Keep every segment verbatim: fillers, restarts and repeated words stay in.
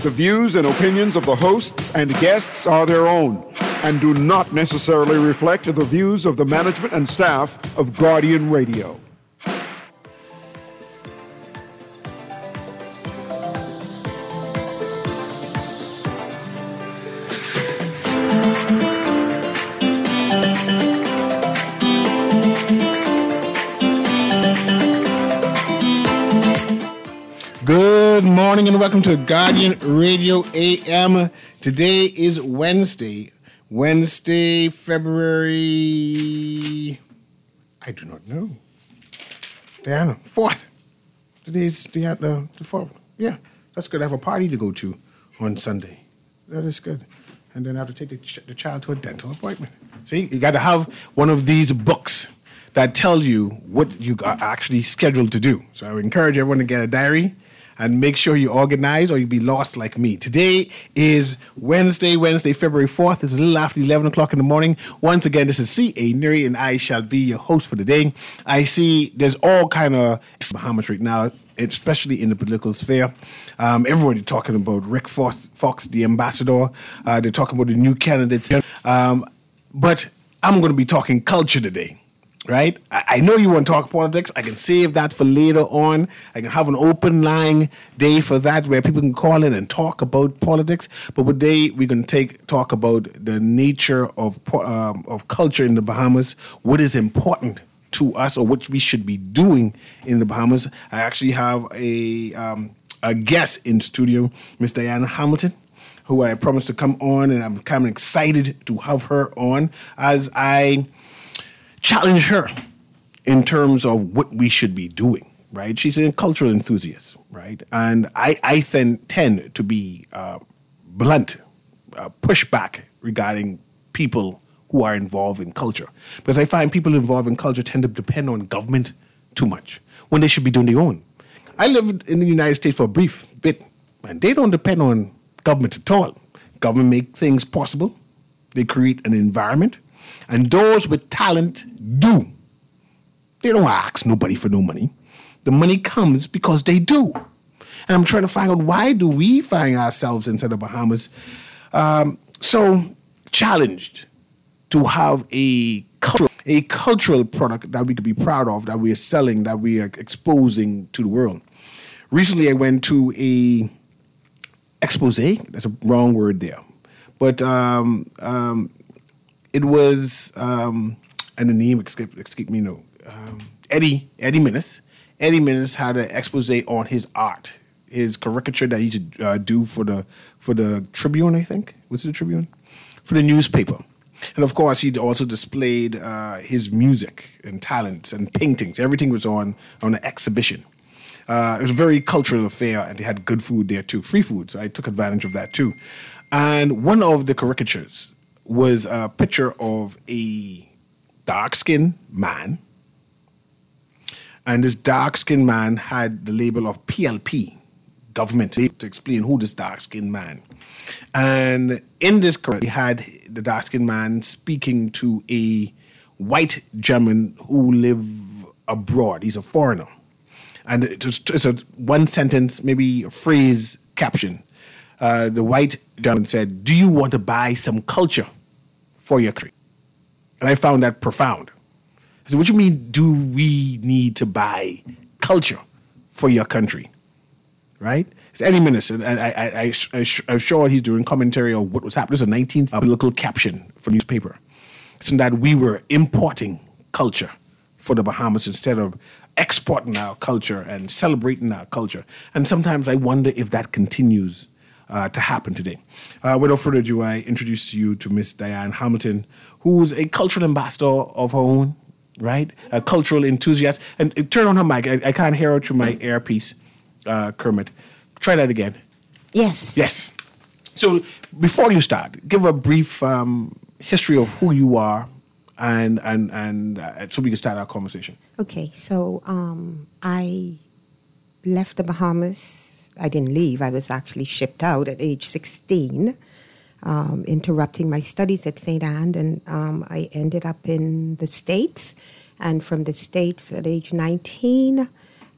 The views and opinions of the hosts and guests are their own and do not necessarily reflect the views of the management and staff of Guardian Radio. Good morning and welcome to Guardian Radio A M. Today is Wednesday, Wednesday, February, I do not know. Diana, fourth. Today's the, uh, the fourth. Yeah, that's good. I have a party to go to on Sunday. That is good. And then I have to take the, ch- the child to a dental appointment. See, you got to have one of these books that tell you what you are actually scheduled to do. So I would encourage everyone to get a diary and make sure you organize or you'll be lost like me. Today is Wednesday, Wednesday, February fourth. It's a little after eleven o'clock in the morning. Once again, this is C A. Neri, and I shall be your host for the day. I see there's all kind of Bahamas right now, especially in the political sphere. Um, everybody talking about Rick Fox, Fox the ambassador. Uh, they're talking about the new candidates. Um, but I'm going to be talking culture today. Right? I, I know you want to talk politics. I can save that for later on. I can have an open line day for that where people can call in and talk about politics. But today we're going to take talk about the nature of um, of culture in the Bahamas, what is important to us or what we should be doing in the Bahamas. I actually have a um, a guest in studio, Miss Diana Hamilton, who I promised to come on, and I'm kind of excited to have her on as I challenge her in terms of what we should be doing, right? She's a cultural enthusiast, right? And I, I then tend to be uh, blunt, uh, push back regarding people who are involved in culture. Because I find people involved in culture tend to depend on government too much when they should be doing their own. I lived in the United States for a brief bit, and they don't depend on government at all. Government make things possible. They create an environment. And those with talent do. They don't ask nobody for no money. The money comes because they do. And I'm trying to find out, why do we find ourselves inside the Bahamas um, so challenged to have a cultural, a cultural product that we could be proud of, that we are selling, that we are exposing to the world. Recently, I went to a expose. That's a wrong word there. But um, um, it was, um, and the name escaped, escaped me, no. Um, Eddie, Eddie Minnis. Eddie Minnis had an expose on his art, his caricature that he should uh, do for the for the Tribune, I think. What's it, the Tribune? For the newspaper. And of course, he also displayed uh, his music and talents and paintings. Everything was on, on an exhibition. Uh, it was a very cultural affair, and they had good food there too, free food. So I took advantage of that too. And one of the caricatures was a picture of a dark-skinned man. And this dark-skinned man had the label of P L P, government, to explain who this dark-skinned man. And in this, he had the dark-skinned man speaking to a white gentleman who live abroad. He's a foreigner. And it's, it's a one sentence, maybe a phrase caption. Uh, the white gentleman said, "Do you want to buy some culture for your country?" And I found that profound. I said, "What do you mean, do we need to buy culture for your country?" Right? It's Eddie Minnis, and I, I, I, I, I'm sure he's doing commentary on what was happening. It's a nineteenth political caption for newspaper. So that we were importing culture for the Bahamas instead of exporting our culture and celebrating our culture. And sometimes I wonder if that continues Uh, to happen today. Uh, without further ado, I introduce you to Miss Diane Hamilton, who's a cultural ambassador of her own, right? A cultural enthusiast. And uh, turn on her mic. I, I can't hear her through my earpiece, uh, Kermit. Try that again. Yes. Yes. So before you start, give a brief um, history of who you are, and and and uh, so we can start our conversation. Okay. So um, I left the Bahamas. I didn't leave. I was actually shipped out at age sixteen, um, interrupting my studies at Saint Anne, and um, I ended up in the States. And from the States at age nineteen,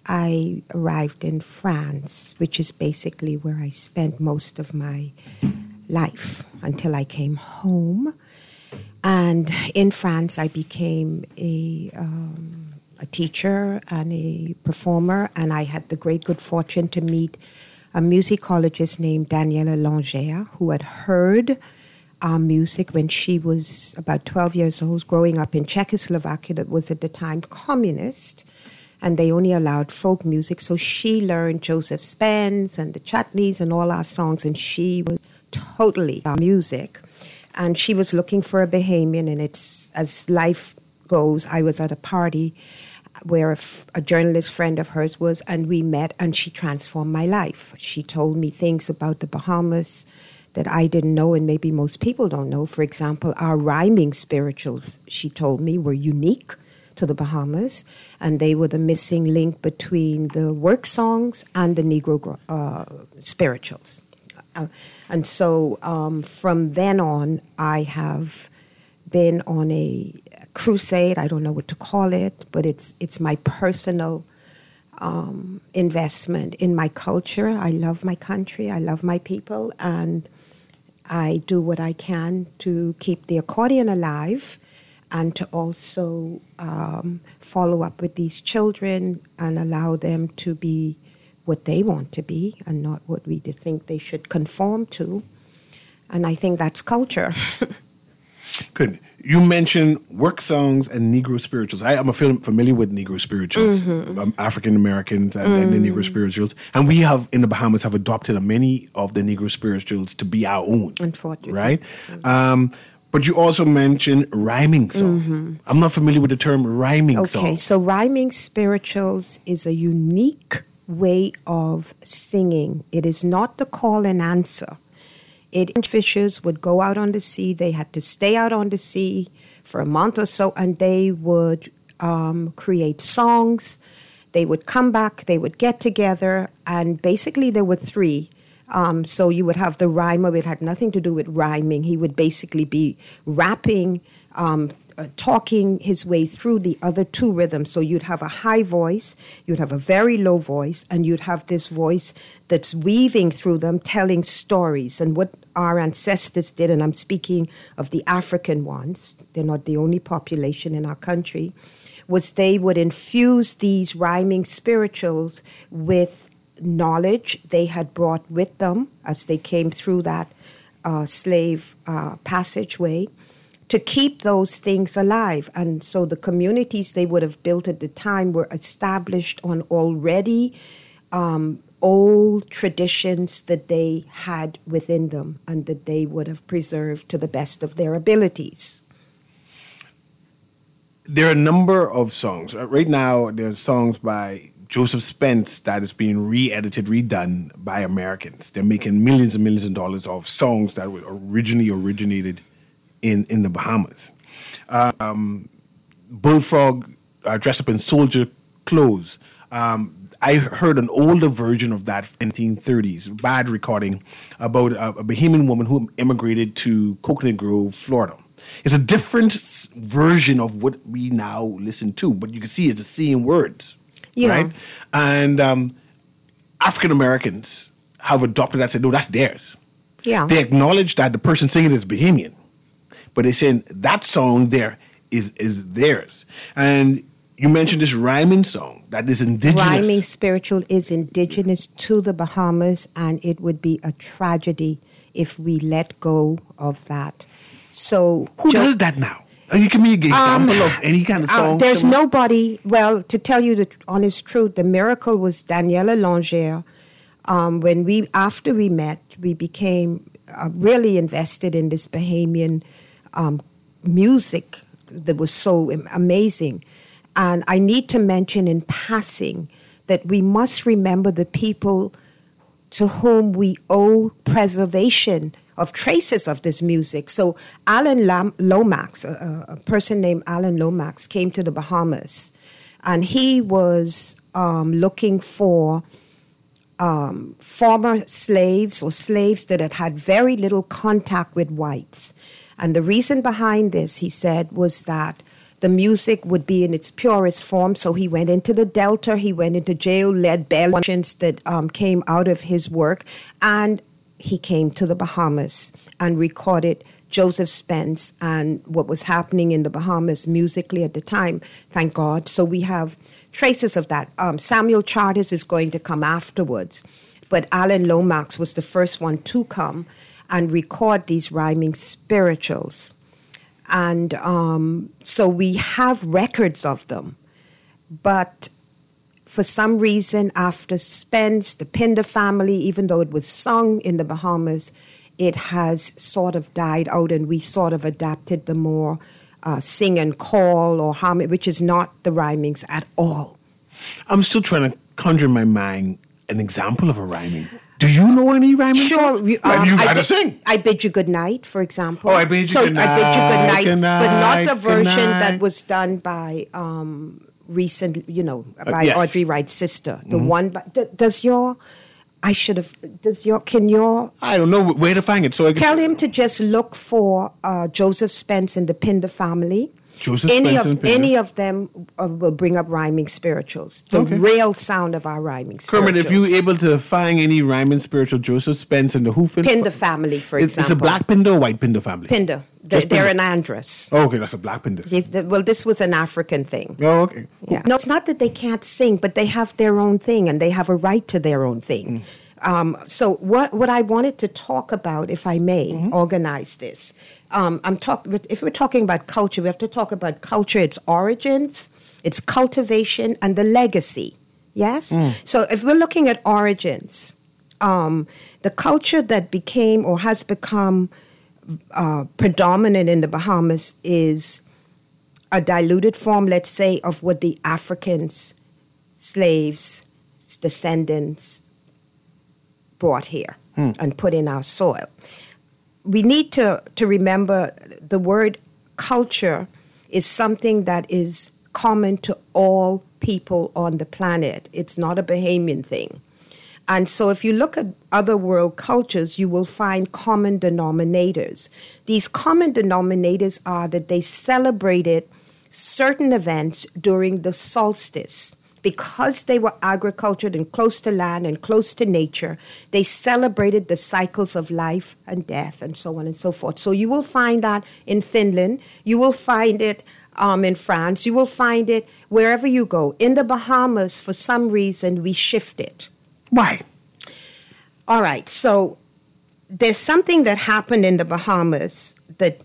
I arrived in France, which is basically where I spent most of my life until I came home. And in France, I became a, um, a teacher and a performer, and I had the great good fortune to meet a musicologist named Daniela Langer, who had heard our music when she was about twelve years old, growing up in Czechoslovakia that was at the time communist, and they only allowed folk music. So she learned Joseph Spence and the Chutneys and all our songs, and she was totally our music. And she was looking for a Bahamian, and it's, as life goes, I was at a party where a, f- a journalist friend of hers was, and we met, and she transformed my life. She told me things about the Bahamas that I didn't know, and maybe most people don't know. For example, our rhyming spirituals, she told me, were unique to the Bahamas, and they were the missing link between the work songs and the Negro uh, spirituals. Uh, and so um, from then on, I have been on a crusade. I don't know what to call it, but it's it's my personal um, investment in my culture. I love my country. I love my people, and I do what I can to keep the accordion alive and to also um, follow up with these children and allow them to be what they want to be and not what we think they should conform to. And I think that's culture. Good. You mentioned work songs and Negro spirituals. I am familiar with Negro spirituals, mm-hmm. um, African Americans and, mm. and the Negro spirituals. And we have, in the Bahamas, have adopted many of the Negro spirituals to be our own. Unfortunately. Right? Mm-hmm. Um, but you also mentioned rhyming song. Mm-hmm. I'm not familiar with the term rhyming okay, song. Okay, so rhyming spirituals is a unique way of singing. It is not the call and answer. It fishers would go out on the sea. They had to stay out on the sea for a month or so, and they would um, create songs. They would come back. They would get together, and basically there were three. Um, so you would have the rhymer. It had nothing to do with rhyming. He would basically be rapping, um, uh, talking his way through the other two rhythms. So you'd have a high voice, you'd have a very low voice, and you'd have this voice that's weaving through them, telling stories. And what our ancestors did, and I'm speaking of the African ones, they're not the only population in our country, was they would infuse these rhyming spirituals with knowledge they had brought with them as they came through that uh, slave uh, passageway to keep those things alive. And so the communities they would have built at the time were established on already um, old traditions that they had within them and that they would have preserved to the best of their abilities. There are a number of songs. Right now, there's songs by Joseph Spence that is being re-edited, redone by Americans. They're making millions and millions of dollars off songs that were originally originated in, in the Bahamas. Um, Bullfrog uh, dressed up in soldier clothes. Um, I heard an older version of that in the nineteen thirties, bad recording, about a, a Bahamian woman who immigrated to Coconut Grove, Florida. It's a different s- version of what we now listen to, but you can see it's the same words. Yeah. Right? And um, African Americans have adopted that and said, no, that's theirs. Yeah. They acknowledge that the person singing is Bahamian, but they're saying that song there is, is theirs. And you mentioned this rhyming song that is indigenous. Rhyming spiritual is indigenous to the Bahamas, and it would be a tragedy if we let go of that. So who jo- does that now? You give me an example um, of any kind of song. Uh, there's nobody. Well, to tell you the honest truth, the miracle was Daniela Langer. Um, when we after we met, we became uh, really invested in this Bahamian um, music that was so amazing. And I need to mention in passing that we must remember the people to whom we owe preservation of traces of this music. So Alan Lam- Lomax, a, a person named Alan Lomax, came to the Bahamas, and he was um, looking for um, former slaves or slaves that had had very little contact with whites. And the reason behind this, he said, was that the music would be in its purest form. So he went into the Delta, he went into jail, led bellions that um, came out of his work, and he came to the Bahamas and recorded Joseph Spence and what was happening in the Bahamas musically at the time, thank God. So we have traces of that. Um, Samuel Charters is going to come afterwards, but Alan Lomax was the first one to come and record these rhyming spirituals. And um, so we have records of them. But for some reason, after Spence, the Pinder family, even though it was sung in the Bahamas, it has sort of died out, and we sort of adapted the more uh, sing and call or harmony, which is not the rhymings at all. I'm still trying to conjure in my mind an example of a rhyming. Do you know any rhyming? Sure. Um, you I gotta bid, sing. I bid you good night, for example. Oh, I bid you so good night. I bid you good night, good night, but not the version night. that was done by um, recent, you know, by uh, yes. Audrey Wright's sister. The mm-hmm. one. By, d- does your, I should have. Does your? Can your? I don't know where to find it. So I can tell him to just look for uh, Joseph Spence and the Pinder family. Joseph any Spence of and Pinder. any of them uh, will bring up rhyming spirituals. The okay. real sound of our rhyming spirituals. Kermit, if you were able to find any rhyming spiritual, Joseph Spence and the Hoofin Pinder family, for it's, example. It's a black Pinder or white Pinder family? Pinder. They're, they're an Andrus. Oh, okay, that's a black Pinder. Yes, the, well, this was an African thing. Oh, okay. Yeah. No, it's not that they can't sing, but they have their own thing, and they have a right to their own thing. Mm. Um, so what what I wanted to talk about, if I may, mm-hmm. organize this. Um, I'm talk- if we're talking about culture, we have to talk about culture, its origins, its cultivation, and the legacy. Yes? Mm. So if we're looking at origins, um, the culture that became or has become uh, predominant in the Bahamas is a diluted form, let's say, of what the Africans, slaves, descendants brought here mm. and put in our soil. We need to, to remember the word culture is something that is common to all people on the planet. It's not a Bahamian thing. And so if you look at other world cultures, you will find common denominators. These common denominators are that they celebrated certain events during the solstice. Because they were agricultured and close to land and close to nature, they celebrated the cycles of life and death and so on and so forth. So you will find that in Finland. You will find it um, in France. You will find it wherever you go. In the Bahamas, for some reason, we shift it. Why? All right. So there's something that happened in the Bahamas that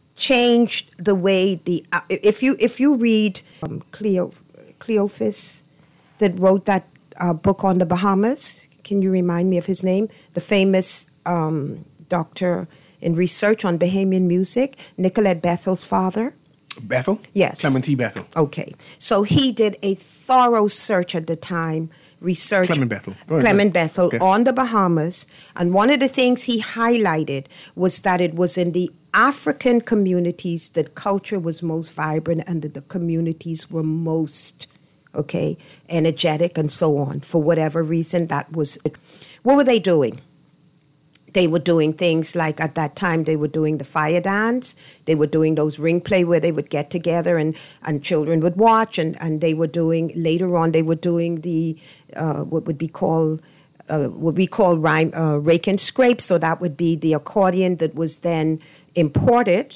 changed the way the... Uh, if you if you read um, Cleo... Cleophas, that wrote that uh, book on the Bahamas. Can you remind me of his name? The famous um, doctor in research on Bahamian music, Nicolette Bethel's father. Bethel? Yes. Clement T. Bethel. Okay. So he did a thorough search at the time, research. Clement Bethel. Clement Bethel okay. on the Bahamas. And one of the things he highlighted was that it was in the African communities that culture was most vibrant and that the communities were most, okay, energetic and so on. For whatever reason, that was it. What were they doing? They were doing things like, at that time, they were doing the fire dance. They were doing those ring play where they would get together and, and children would watch. And, and they were doing, later on, they were doing the, uh, what would be called, uh, what we call rhyme, uh, rake and scrape. So that would be the accordion that was then imported.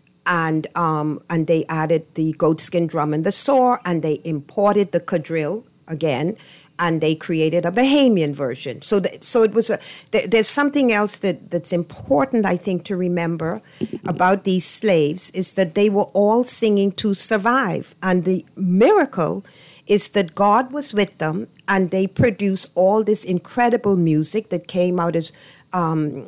And um, and they added the goatskin drum and the saw, and they imported the quadrille again, and they created a Bahamian version. So that, so it was a. Th- there's something else that, that's important, I think, to remember about these slaves is that they were all singing to survive, and the miracle is that God was with them, and they produced all this incredible music that came out as um,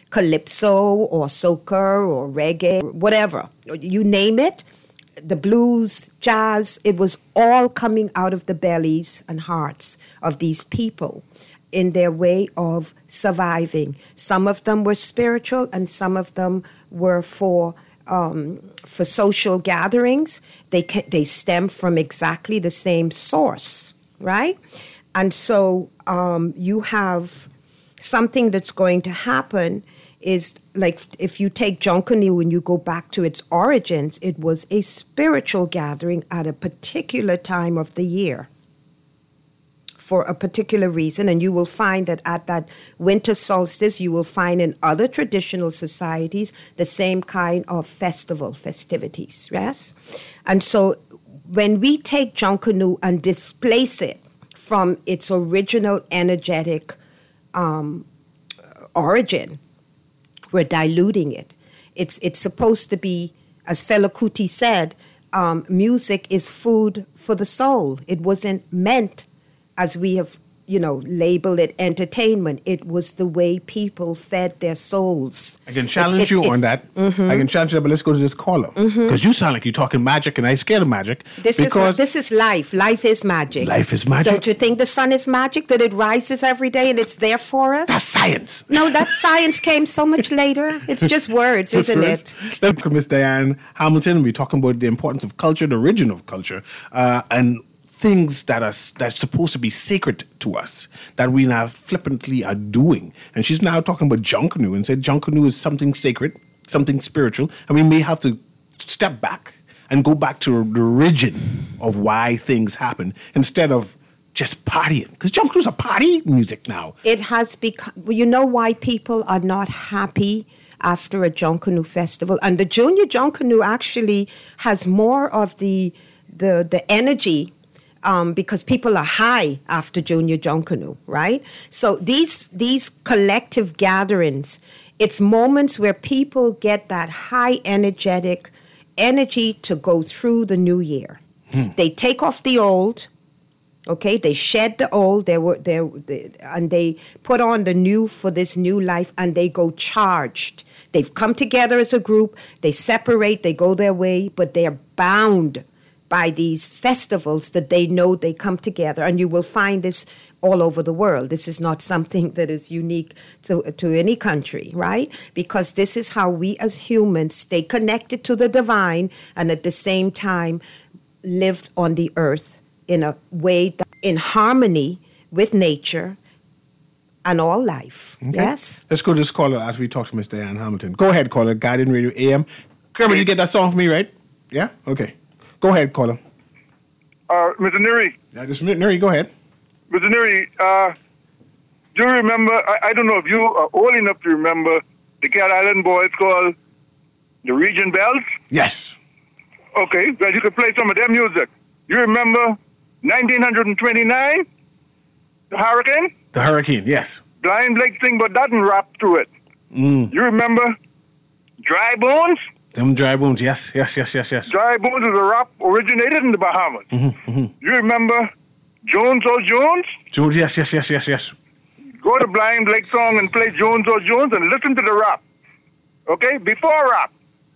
calypso or soca or reggae, whatever. You name it, the blues, jazz, it was all coming out of the bellies and hearts of these people in their way of surviving. Some of them were spiritual and some of them were for um, for social gatherings. They ca- they stem from exactly the same source, right? And so um, you have something that's going to happen is, like, if you take Junkanoo and you go back to its origins, it was a spiritual gathering at a particular time of the year for a particular reason. And you will find that at that winter solstice, you will find in other traditional societies the same kind of festival, festivities, yes? And so when we take Junkanoo and displace it from its original energetic um, origin, we're diluting it. It's it's supposed to be, as Fela Kuti said, um, music is food for the soul. It wasn't meant, as we have, you know, labeled it, entertainment. It was the way people fed their souls. I can challenge it, you it, on that. Mm-hmm. I can challenge you, but let's go to this caller. Because mm-hmm. you sound like you're talking magic, and I'm scared of magic. This because is this is life. Life is magic. Life is magic. Don't you think the sun is magic, that it rises every day and it's there for us? That's science. No, that science came so much later. It's just words, isn't words. it? Let's go to Miss Diane Hamilton. We're talking about the importance of culture, the origin of culture, uh, and things that are that's supposed to be sacred to us that we now flippantly are doing. And she's now talking about Junkanoo and said Junkanoo is something sacred, something spiritual, and we may have to step back and go back to the origin of why things happen instead of just partying. Because Junkanoo's a party music now. It has become, well, you know why people are not happy after a Junkanoo festival? And the Junior Junkanoo actually has more of the the the energy, Um, because people are high after Junior Junkanoo, right? So these these collective gatherings, it's moments where people get that high energetic energy to go through the new year. Hmm. They take off the old, okay? They shed the old, they were they, they and they put on the new for this new life, and they go charged. They've come together as a group. They separate. They go their way, but they're bound by these festivals that they know they come together. And you will find this all over the world. This is not something that is unique to, to any country, right? Because this is how we as humans stay connected to the divine and at the same time live on the earth in a way that in harmony with nature and all life. Okay. Yes? Let's go to this caller as we talk to Miss Diane Hamilton. Go ahead, caller. Guardian Radio A M. Kermit, you get that song for me, right? Yeah? Okay. Go ahead, caller. Uh, Mister Neary. Yeah, just Neary, go ahead. Mister Neary, uh, do you remember, I, I don't know if you are old enough to remember the Cat Island boys called the Region Bells? Yes. Okay, well, you could play some of their music. You remember nineteen twenty-nine, the Hurricane? The Hurricane, yes. Blind Blake sing, but doesn't rap to it. Mm. You remember Dry Bones? Them Dry Bones, yes, yes, yes, yes, yes. Dry Bones is a rap originated in the Bahamas. Mm-hmm, mm-hmm. You remember Jones or Jones? Jones, yes, yes, yes, yes, yes. Go to Blind Blake song and play Jones or Jones and listen to the rap. Okay? Before rap.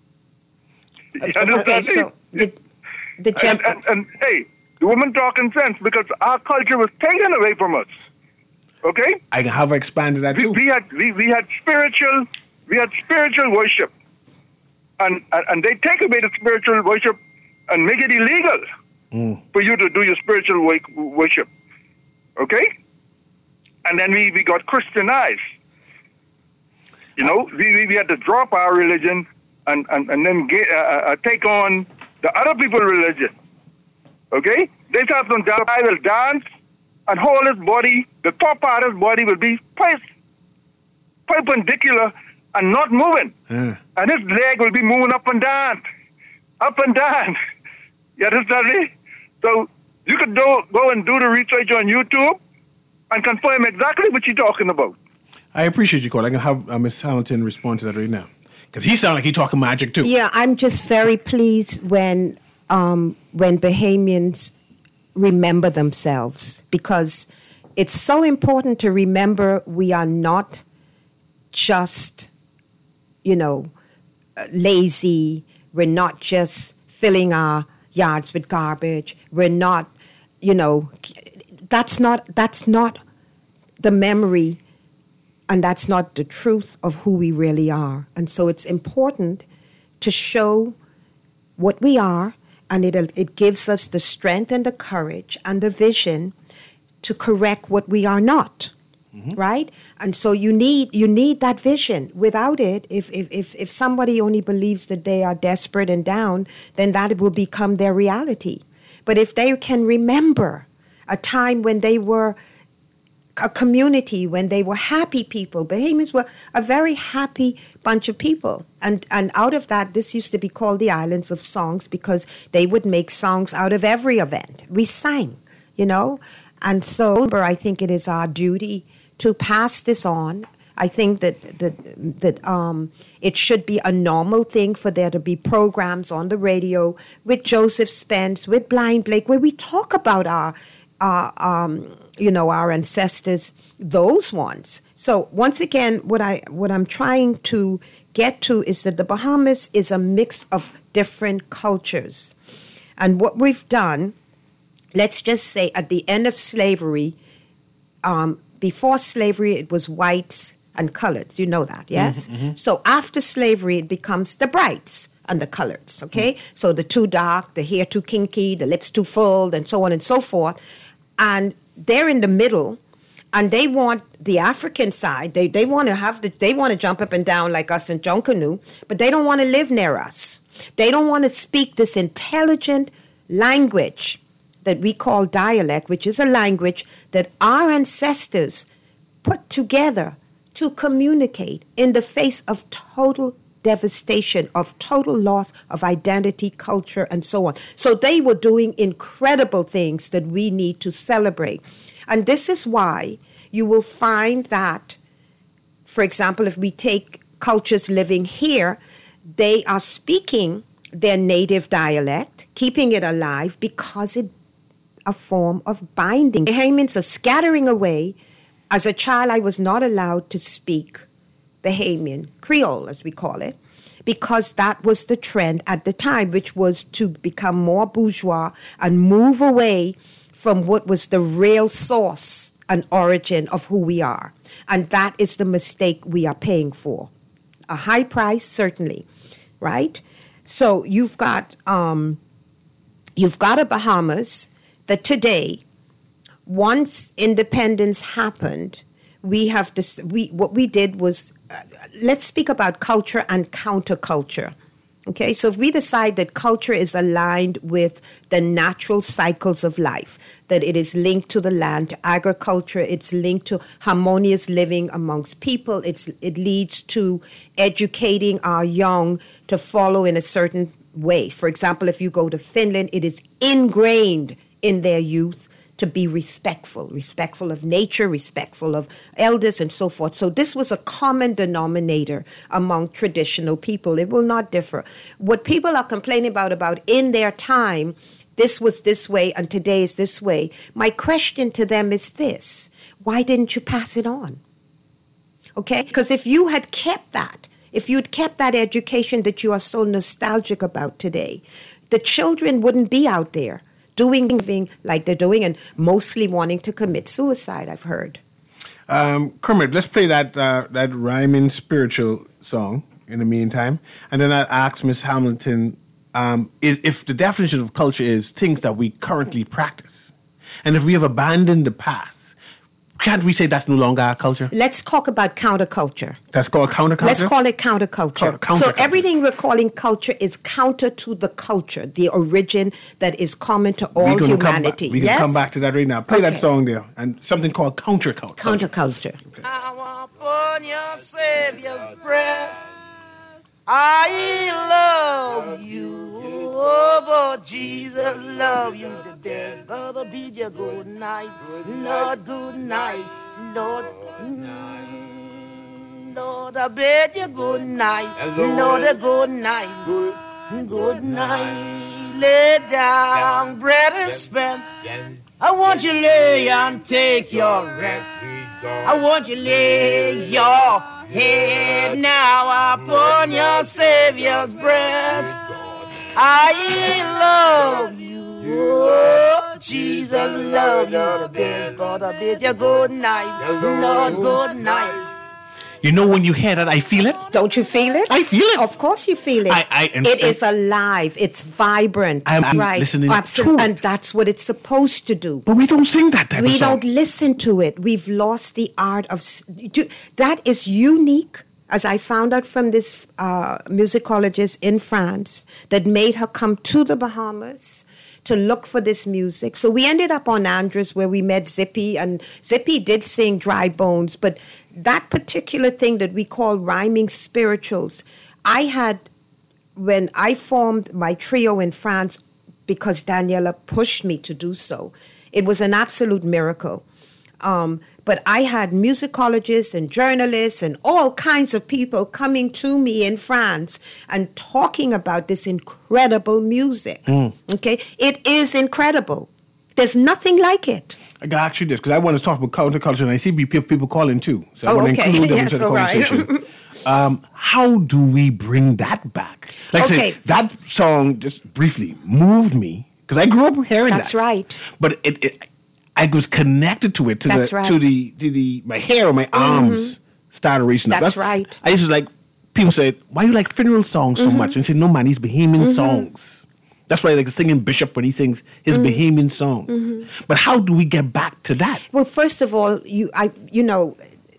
Okay, so the, the and, and, and, hey, the woman talking sense because our culture was taken away from us. Okay? I have expanded that too. We, we had we, we had spiritual we had spiritual worship. And, and and they take away the spiritual worship and make it illegal mm. for you to do your spiritual worship. Okay? And then we, we got Christianized. You know, we, we, we had to drop our religion and, and, and then get, uh, uh, take on the other people's religion. Okay? They have some guy will dance and hold his body, the top part of his body will be perpendicular and not moving. Yeah. And his leg will be moving up and down. Up and down. You understand me? So you could do, go and do the research on YouTube and confirm exactly what you're talking about. I appreciate you, Cole. I can have uh, Miss Hamilton respond to that right now. Because he sounds like he's talking magic, too. Yeah, I'm just very pleased when um, when Bahamians remember themselves. Because it's so important to remember we are not just, you know, lazy. We're not just filling our yards with garbage. We're not, you know, that's not that's not the memory, and that's not the truth of who we really are. And so it's important to show what we are, and it it gives us the strength and the courage and the vision to correct what we are not. Mm-hmm. Right? And so you need you need that vision. Without it, if, if if if somebody only believes that they are desperate and down, then that will become their reality. But if they can remember a time when they were a community, when they were happy people, Bahamians were a very happy bunch of people. And and out of that, this used to be called the Islands of Songs, because they would make songs out of every event. We sang, you know. And so I think it is our duty to pass this on. I think that that that um, it should be a normal thing for there to be programs on the radio with Joseph Spence, with Blind Blake, where we talk about our, our um, you know, our ancestors, those ones. So once again, what I what I'm trying to get to is that the Bahamas is a mix of different cultures, and what we've done. Let's just say at the end of slavery. Um, Before slavery, it was whites and coloreds. You know that, yes? Mm-hmm, mm-hmm. So after slavery, it becomes the brights and the coloreds, okay? Mm-hmm. So the too dark, the hair too kinky, the lips too full, and so on and so forth. And they're in the middle, and they want the African side. They they want to have the, they want to jump up and down like us in Junkanoo, but they don't want to live near us. They don't want to speak this intelligent language that we call dialect, which is a language that our ancestors put together to communicate in the face of total devastation, of total loss of identity, culture, and so on. So they were doing incredible things that we need to celebrate. And this is why you will find that, for example, if we take cultures living here, they are speaking their native dialect, keeping it alive because it a form of binding. Bahamians are scattering away. As a child, I was not allowed to speak Bahamian, Creole as we call it, because that was the trend at the time, which was to become more bourgeois and move away from what was the real source and origin of who we are. And that is the mistake we are paying for. A high price, certainly, right? So you've got um, you've got a Bahamas that today, once independence happened, we have this. We what we did was uh, let's speak about culture and counterculture. Okay, so if we decide that culture is aligned with the natural cycles of life, that it is linked to the land, to agriculture, it's linked to harmonious living amongst people, it's it leads to educating our young to follow in a certain way. For example, if you go to Finland, it is ingrained in their youth to be respectful, respectful of nature, respectful of elders, and so forth. So this was a common denominator among traditional people. It will not differ. What people are complaining about, about in their time, this was this way and today is this way. My question to them is this: why didn't you pass it on? Okay? Because if you had kept that, if you'd kept that education that you are so nostalgic about today, the children wouldn't be out there doing things like they're doing and mostly wanting to commit suicide, I've heard. Um, Kermit, let's play that uh, that rhyming spiritual song in the meantime. And then I'll ask Miss Hamilton um, if, if the definition of culture is things that we currently practice. And if we have abandoned the past, can't we say that's no longer our culture? Let's talk about counterculture. That's called counterculture? Let's call it counterculture. Counter- so everything we're calling culture is counter to the culture, the origin that is common to all humanity. We can yes? come back to that right now. Play okay. that song there. And something called counterculture. Counterculture. Okay. I want upon your Savior's breast. I love you. Oh, but Jesus love you the best. Brother, bid you good night. Lord, good night. Lord, mm, Lord, I bid you good night. Lord, a good night. Good night. Lay down, brother Spence. I want you lay and take your rest. I want you lay your head now upon your Savior's breast. I love you, oh, Jesus love you the best. But I bid you good night, Lord, good night. You know, when you hear that, I feel it. Don't you feel it? I feel it. Of course you feel it. I, I, and, it is alive. It's vibrant. I'm, I'm right. listening Absolutely. to it. And that's what it's supposed to do. But we don't sing that type we of song. don't listen to it. We've lost the art of... That is unique, as I found out from this uh, musicologist in France that made her come to the Bahamas to look for this music. So we ended up on Andros where we met Zippy, and Zippy did sing Dry Bones, but that particular thing that we call rhyming spirituals, I had, when I formed my trio in France, because Daniela pushed me to do so, it was an absolute miracle. Um, but I had musicologists and journalists and all kinds of people coming to me in France and talking about this incredible music. Mm. Okay? It is incredible. There's nothing like it. I got to ask you this, because I want to talk about counterculture, and I see people calling too. So I oh, want to okay. include them yes, into the conversation. right. um, how do we bring that back? Like okay. I say, that song, just briefly, moved me, because I grew up hearing That's that. That's right. But it... it I was connected to it, to That's the right. to the to the my hair on my arms mm-hmm. started racing up. That's, That's right. I used to like people say, "Why you like funeral songs so mm-hmm. much?" And I said, "No man, these Bahamian mm-hmm. songs." That's why I like singing Bishop when he sings his mm-hmm. Bahamian song. Mm-hmm. But how do we get back to that? Well, first of all, you I you know,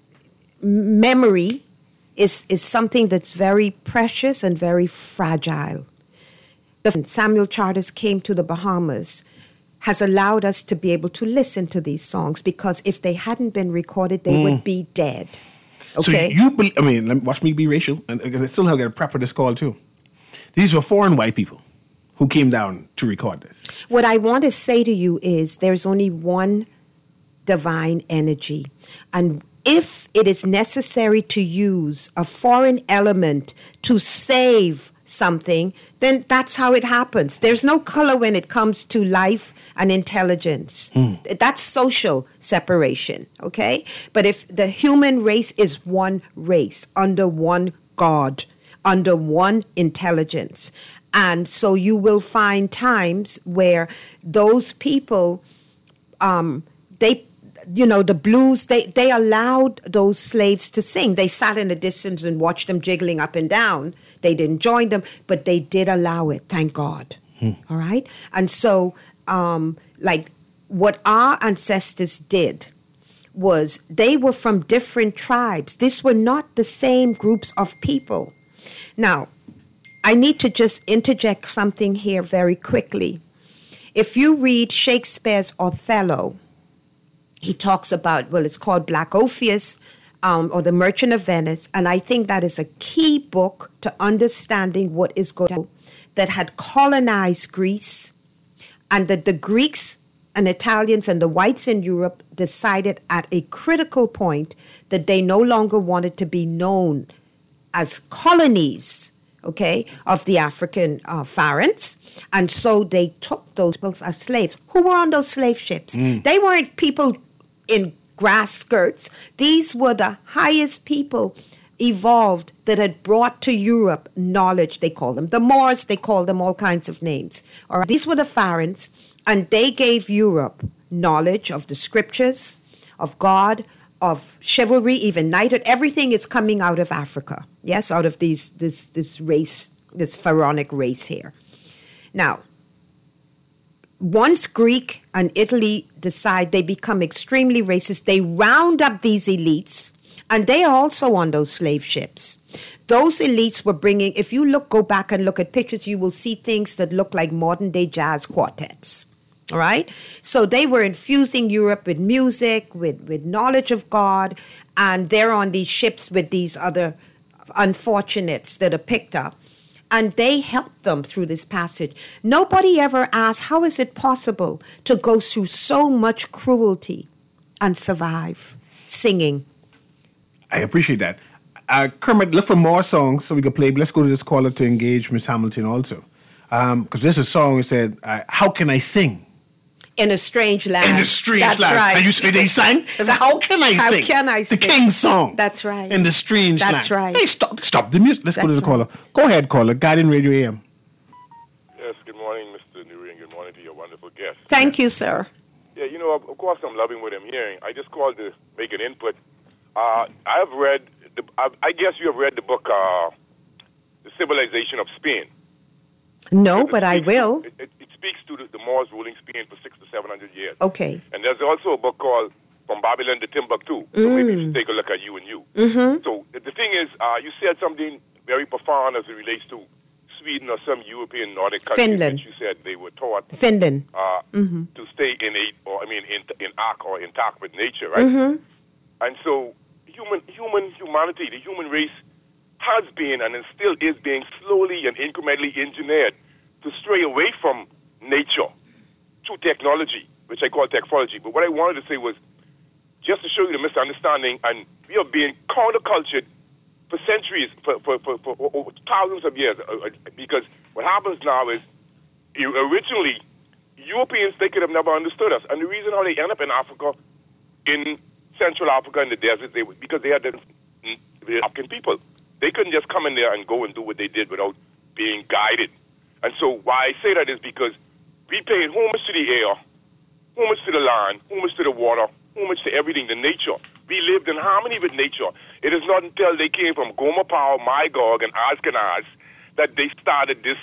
memory is is something that's very precious and very fragile. The Samuel Charters came to the Bahamas has allowed us to be able to listen to these songs, because if they hadn't been recorded, they mm. would be dead. Okay. So you, be, I mean, let me, watch me be racial, and I still have got to prep for this call too. These were foreign white people who came down to record this. What I want to say to you is there's only one divine energy, and if it is necessary to use a foreign element to save something, then that's how it happens. There's no color when it comes to life and intelligence. Mm. That's social separation, okay? But if the human race is one race, under one God, under one intelligence, and so you will find times where those people, um, they you know, the blues, they, they allowed those slaves to sing. They sat in the distance and watched them jiggling up and down. They didn't join them, but they did allow it, thank God. Hmm. All right? And so, um, like, what our ancestors did was they were from different tribes. These were not the same groups of people. Now, I need to just interject something here very quickly. If you read Shakespeare's Othello, he talks about, well, it's called Black Orpheus, um, or The Merchant of Venice, and I think that is a key book to understanding what is going on, that had colonized Greece, and that the Greeks and Italians and the whites in Europe decided at a critical point that they no longer wanted to be known as colonies, okay, of the African uh, pharaohs. And so they took those people as slaves. Who were on those slave ships? Mm. They weren't people in grass skirts. These were the highest people evolved that had brought to Europe knowledge. They call them the Moors. They call them all kinds of names. All right. These were the pharaohs, and they gave Europe knowledge of the scriptures, of God, of chivalry, even knighthood. Everything is coming out of Africa. Yes, out of these this this race, this pharaonic race here. Now, once Greek and Italy decide they become extremely racist, they round up these elites, and they are also on those slave ships. Those elites were bringing, if you look, go back and look at pictures, you will see things that look like modern day jazz quartets. All right? So they were infusing Europe with music, with, with knowledge of God, and they're on these ships with these other unfortunates that are picked up. And they helped them through this passage. Nobody ever asked, how is it possible to go through so much cruelty and survive singing? I appreciate that. Uh, Kermit, look for more songs so we can play. But let's go to this caller to engage Miss Hamilton also. Because um, there's a song that said, uh, how can I sing? In a strange land. In a strange That's land. right. And you say they sang? I said, how can I how sing? How can I the sing? The King's song. That's right. In the strange That's land. That's right. Hey, stop, stop the music. Let's That's go to the right. caller. Go ahead, caller. Guardian Radio A M. Yes, good morning, Mister Newry, and good morning to your wonderful guest. Thank you, sir. Yeah, you know, of, of course I'm loving what I'm hearing. I just called to make an input. Uh, I've read the, I, I guess you have read the book, uh, The Civilization of Spain. No, It but I speaks will. To, it, it, it speaks to the, the Moors ruling Spain for six to seven hundred years. Okay. And there's also a book called From Babylon to Timbuktu. So Mm. maybe you should take a look at You and You. Mm-hmm. So the, the thing is, uh, you said something very profound as it relates to Sweden or some European Nordic countries. Finland. That you said they were taught Finland. uh, Mm-hmm. to stay innate, or I mean, in in arc or intact with nature, right? Mm-hmm. And so, human human humanity, the human race, has been and it still is being slowly and incrementally engineered to stray away from nature through technology, which I call technology. But what I wanted to say was just to show you the misunderstanding, and we are being countercultured for centuries, for, for, for, for, for thousands of years, because what happens now is you, originally Europeans, they could have never understood us. And the reason how they end up in Africa, in Central Africa, in the desert, they, because they had the, the African people. They couldn't just come in there and go and do what they did without being guided. And so why I say that is because we paid homage to the air, homage to the land, homage to the water, homage to everything, the nature. We lived in harmony with nature. It is not until they came from Gomer Pau, Magog, and Ashkenaz that they started this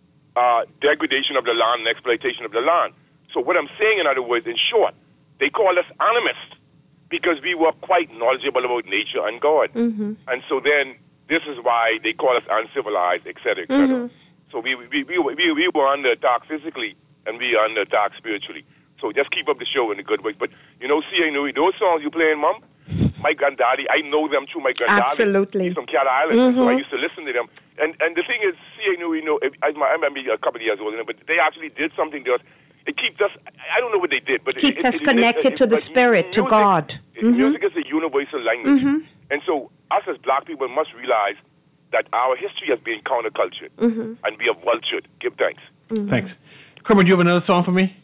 uh, degradation of the land and exploitation of the land. So what I'm saying, in other words, in short, they call us animists because we were quite knowledgeable about nature and God. Mm-hmm. And so then this is why they call us uncivilized, et cetera, et cetera. Mm-hmm. So we, we, we, we, we were under attack physically and we are under attack spiritually. So just keep up the show in a good way. But, you know, see, I know those songs you playing, Mom, my granddaddy, I know them through my granddaddy. Absolutely. He's from Cat Island, Mm-hmm. so I used to listen to them. And and the thing is, see, I know, you know, I, I remember a couple of years old, but they actually did something to us. It keeps us, I don't know what they did, but Keep it, us it, it, connected it, it, to the but spirit, to music, God. Mm-hmm. Music is a universal language. Mm-hmm. And so us as black people must realize that our history has been countercultured, Mm-hmm. and we have vultured. Give thanks. Mm-hmm. Thanks. Kermit, do you have another song for me?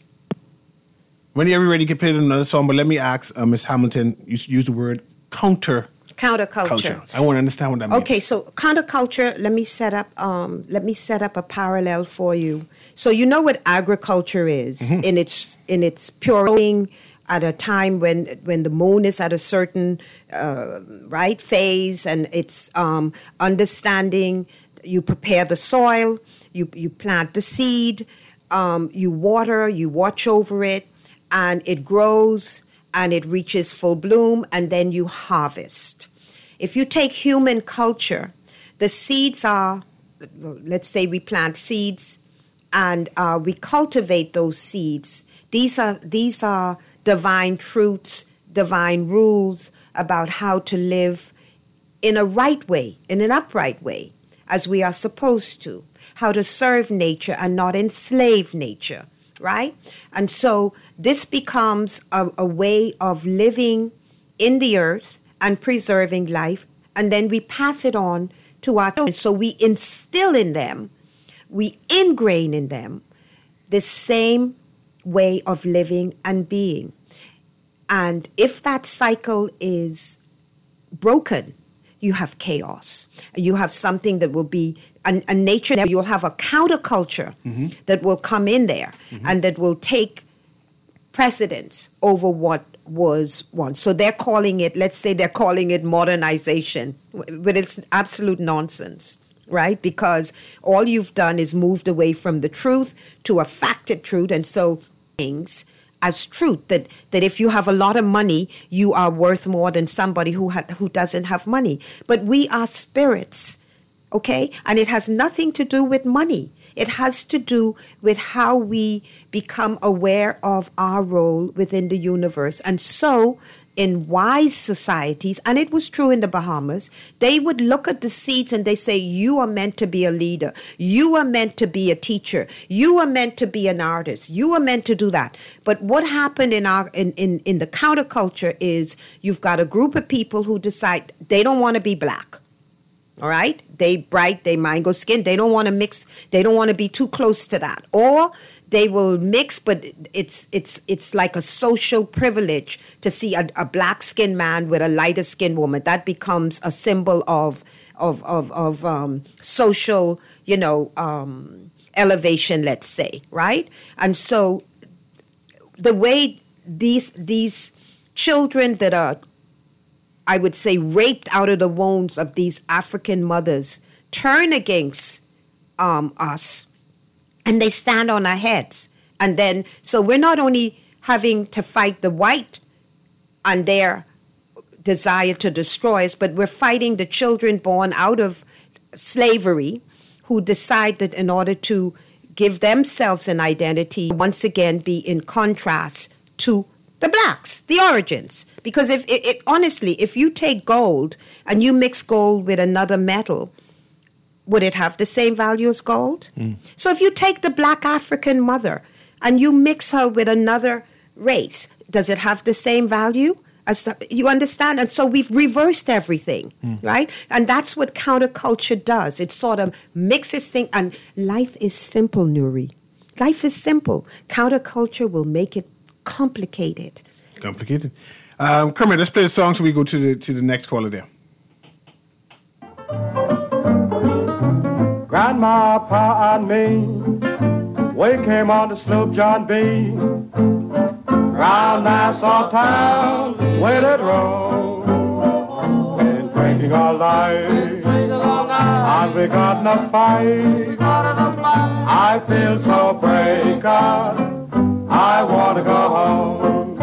When you're ready, you can play another song, but let me ask uh, Miss Hamilton, you use the word counter Counterculture. culture. I want to understand what that means. Okay, so counterculture. Let me set up. Um, let me set up a parallel for you. So you know what agriculture is Mm-hmm. in its in its pure at a time when when the moon is at a certain uh, right phase, and it's um, understanding. You prepare the soil. You you plant the seed. Um, you water. You watch over it, and it grows. And it reaches full bloom, and then you harvest. If you take human culture, the seeds are, let's say we plant seeds, and uh, we cultivate those seeds. These are these are divine truths, divine rules about how to live in a right way, in an upright way, as we are supposed to. How to serve nature and not enslave nature. Right? And so this becomes a, a way of living in the earth and preserving life, and then we pass it on to our children. So we instill in them, we ingrain in them the same way of living and being. And if that cycle is broken, you have chaos. You have something that will be a, a nature. You'll have a counterculture mm-hmm. that will come in there mm-hmm. and that will take precedence over what was once. So they're calling it, let's say they're calling it modernization, but it's absolute nonsense, right? Because all you've done is moved away from the truth to a facted truth. And so things as truth, that, that if you have a lot of money, you are worth more than somebody who ha- who doesn't have money. But we are spirits, okay? And it has nothing to do with money. It has to do with how we become aware of our role within the universe. And so in wise societies, and it was true in the Bahamas, they would look at the seeds and they say, you are meant to be a leader. You are meant to be a teacher. You are meant to be an artist. You are meant to do that. But what happened in our in, in, in the counterculture is you've got a group of people who decide they don't want to be black. All right? They bright, they mango skin. They don't want to mix. They don't want to be too close to that. Or they will mix, but it's it's it's like a social privilege to see a, a black-skinned man with a lighter-skinned woman. That becomes a symbol of of of, of um, social, you know, um, elevation. Let's say, right? And so the way these these children that are I would say, raped out of the wombs of these African mothers, turn against um, us, and they stand on our heads. And then, so we're not only having to fight the white and their desire to destroy us, but we're fighting the children born out of slavery who decide that in order to give themselves an identity, once again be in contrast to the blacks, the origins. Because if it, it, honestly, if you take gold and you mix gold with another metal, would it have the same value as gold? Mm. So if you take the black African mother and you mix her with another race, does it have the same value? As the, you understand? And so we've reversed everything, mm. right? And that's what counterculture does. It sort of mixes things. And life is simple, Nuri. Life is simple. Counterculture will make it complicated. Complicated. Um, Kermit, let's play the song so we go to the to the next caller there. Grandma, Pa, and me, we came on the sloop John B. Round Nassau town, where it roam. Been drinking all night, and we got in a fight. I feel so break up, I want to go home.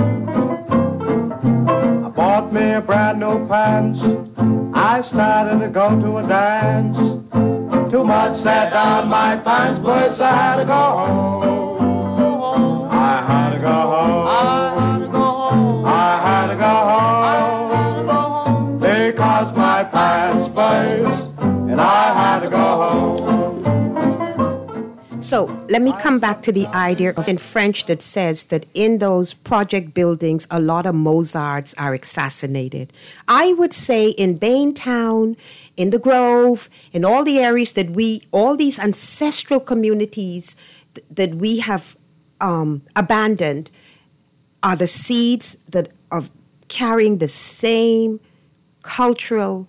I bought me a brand new pants, I started to go to a dance. Too much sat down my pants, boys, I had to go home. I had to go home. I had to go home. Because my pants burst, and I had to go home. So let me come back to the idea of in French that says that in those project buildings, a lot of Mozarts are assassinated. I would say in Baintown, in the Grove, in all the areas that we, all these ancestral communities th- that we have um, abandoned are the seeds that are carrying the same cultural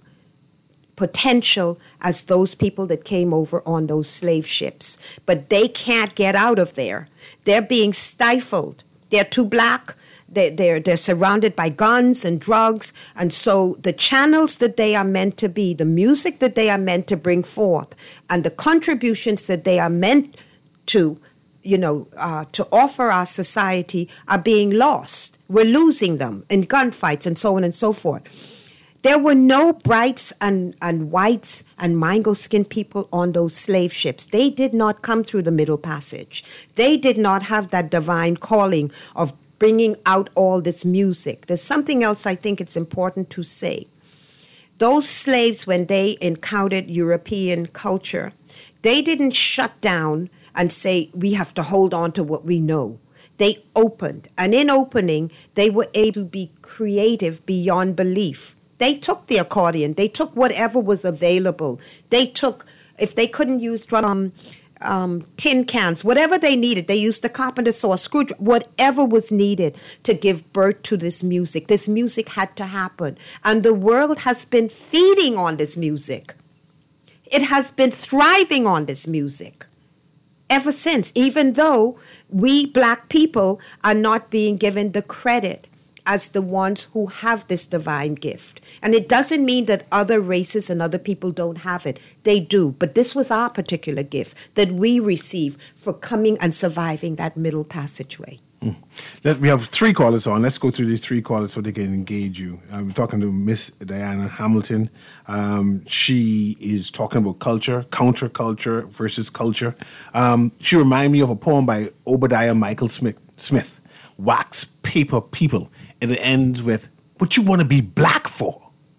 potential as those people that came over on those slave ships. But they can't get out of there. They're being stifled. They're too black. They're, they're, they're surrounded by guns and drugs. And so the channels that they are meant to be, the music that they are meant to bring forth, and the contributions that they are meant to, you know, uh, to offer our society are being lost. We're losing them in gunfights and so on and so forth. There were no brights and, and whites and mango-skinned people on those slave ships. They did not come through the Middle Passage. They did not have that divine calling of bringing out all this music. There's something else I think it's important to say. Those slaves, when they encountered European culture, they didn't shut down and say, we have to hold on to what we know. They opened. And in opening, they were able to be creative beyond belief. They took the accordion. They took whatever was available. They took, if they couldn't use drum, um, um, tin cans, whatever they needed. They used the carpenter saw, screwdriver, whatever was needed to give birth to this music. This music had to happen. And the world has been feeding on this music. It has been thriving on this music ever since, even though we black people are not being given the credit as the ones who have this divine gift. And it doesn't mean that other races and other people don't have it. They do. But this was our particular gift that we receive for coming and surviving that middle passageway. Mm. Let, we have three callers on. Let's go through these three callers so they can engage you. I'm talking to Miss Diana Hamilton. Um, she is talking about culture, counterculture versus culture. Um, she reminded me of a poem by Obadiah Michael Smith, Smith, Wax Paper People. And it ends with, what you want to be black for?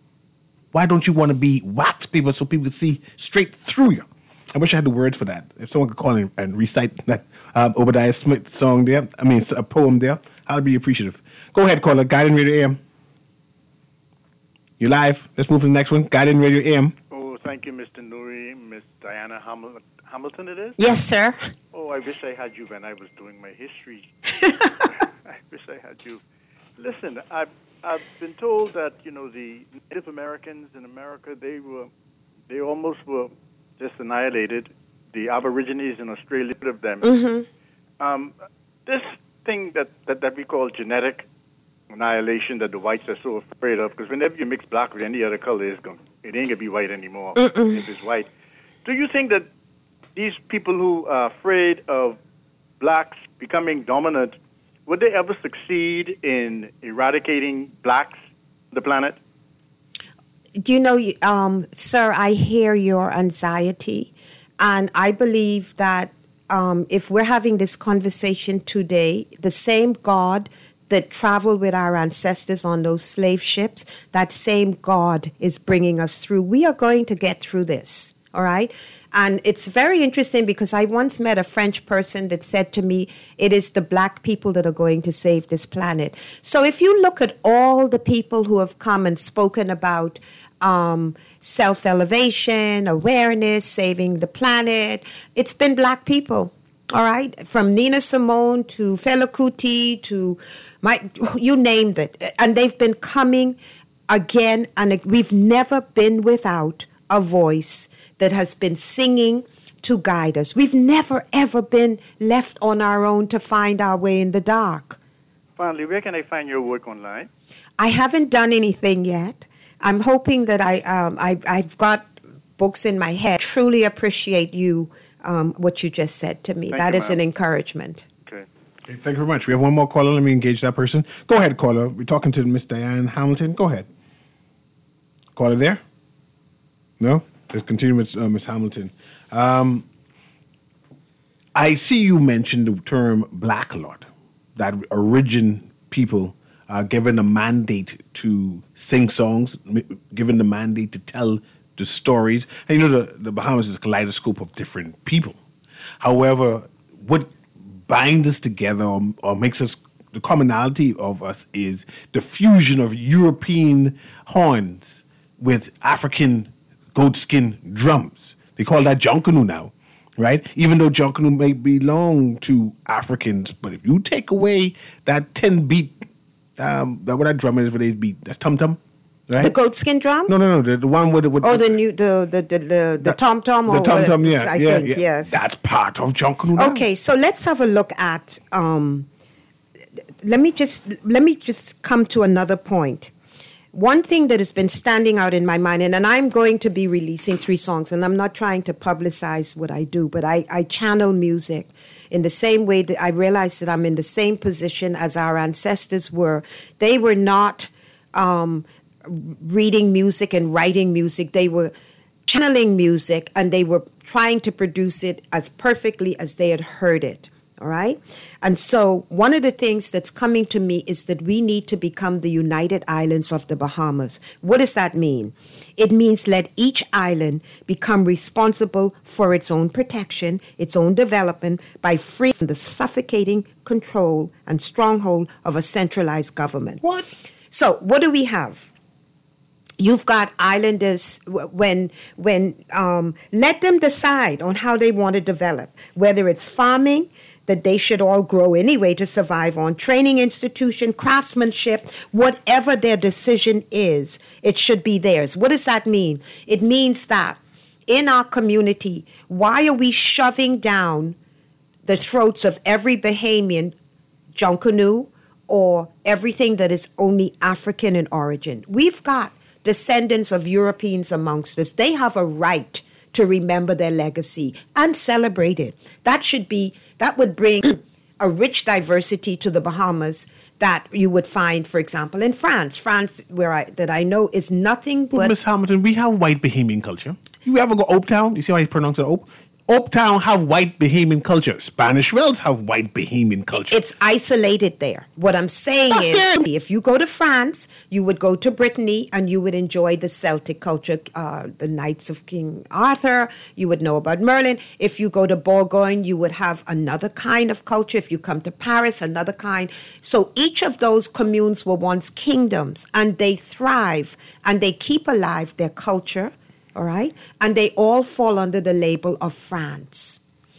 Why don't you want to be wax people so people can see straight through you? I wish I had the words for that. If someone could call in and recite that um, Obadiah Smith song there, I mean, a poem there, I'd be appreciative. Go ahead, caller. Guiding Radio A M. You're live. Let's move to the next one. Guiding Radio A M. Oh, thank you, Mister Nuri. Miss Diana Hamil- Hamilton, it is? Yes, sir. Oh, I wish I had you when I was doing my history. I wish I had you. Listen, I've, I've been told that, you know, the Native Americans in America, they were, they almost were just annihilated. The Aborigines in Australia, of them. Mm-hmm. Um, this thing that, that, that we call genetic, annihilation that the whites are so afraid of. Because whenever you mix black with any other color, it's going, it ain't gonna be white anymore. Mm-mm. If it's white, do you think that these people who are afraid of blacks becoming dominant, would they ever succeed in eradicating blacks from the planet? Do you know, um, sir, I hear your anxiety, and I believe that um, if we're having this conversation today, the same God that traveled with our ancestors on those slave ships, that same God is bringing us through. We are going to get through this, all right? And it's very interesting because I once met a French person that said to me, it is the black people that are going to save this planet. So if you look at all the people who have come and spoken about um, self-elevation, awareness, saving the planet, it's been black people. All right, from Nina Simone to Fela Kuti to my, you named it. And they've been coming again, and we've never been without a voice that has been singing to guide us. We've never, ever been left on our own to find our way in the dark. Finally, where can I find your work online? I haven't done anything yet. I'm hoping that I, um, I, I've got books in my head. Truly appreciate you. Um, what you just said to me. Thank that you, is ma'am. an encouragement. Okay. Okay, thank you very much. We have one more caller. Let me engage that person. Go ahead, caller. We're talking to Miss Diane Hamilton. Go ahead. Caller there? No? Let's continue with uh, Miss Hamilton. Um, I see you mentioned the term black lord, that origin people are given a mandate to sing songs, given the mandate to tell the stories. And you know, the, the Bahamas is a kaleidoscope of different people. However, what binds us together or, or makes us, the commonality of us is the fusion of European horns with African goatskin drums. They call that Jonkanu now, right? Even though Jonkanu may belong to Africans, but if you take away that ten beat, um, that what that drum is for these beat, that's tum tum. Right? The goatskin drum? No, no, no. The, the one with the... With oh, the new, the the the the, the tom tom or the tom tom, yeah, I yeah, think, yeah. yes. That's part of Jonkanu. Okay, so let's have a look at. Um, let me just let me just come to another point. One thing that has been standing out in my mind, and, and I'm going to be releasing three songs, and I'm not trying to publicize what I do, but I, I channel music in the same way that I realize that I'm in the same position as our ancestors were. They were not um, reading music and writing music. They were channeling music, and they were trying to produce it as perfectly as they had heard it. All right? And so one of the things that's coming to me is that we need to become the United Islands of the Bahamas. What does that mean? It means let each island become responsible for its own protection, its own development, by freeing from the suffocating control and stronghold of a centralized government. What? So what do we have? You've got islanders when when um, let them decide on how they want to develop, whether it's farming, that they should all grow anyway to survive on, training institution, craftsmanship, whatever their decision is, it should be theirs. What does that mean? It means that in our community, why are we shoving down the throats of every Bahamian, Jonkanu, or everything that is only African in origin? We've got descendants of Europeans amongst us. They have a right to remember their legacy and celebrate it. That should be, that would bring a rich diversity to the Bahamas that you would find, for example, in France. France, where I that I know is nothing but... But Miss Hamilton, we have white Bahamian culture. You ever go Oak Town? You see how I pronounce it, Oak? Oak Town have white Bahamian culture. Spanish Wells have white Bahamian culture. It's isolated there. What I'm saying That's is, it. if you go to France, you would go to Brittany and you would enjoy the Celtic culture, uh, the Knights of King Arthur. You would know about Merlin. If you go to Bourgogne, you would have another kind of culture. If you come to Paris, another kind. So each of those communes were once kingdoms, and they thrive and they keep alive their culture. All right? And they all fall under the label of France.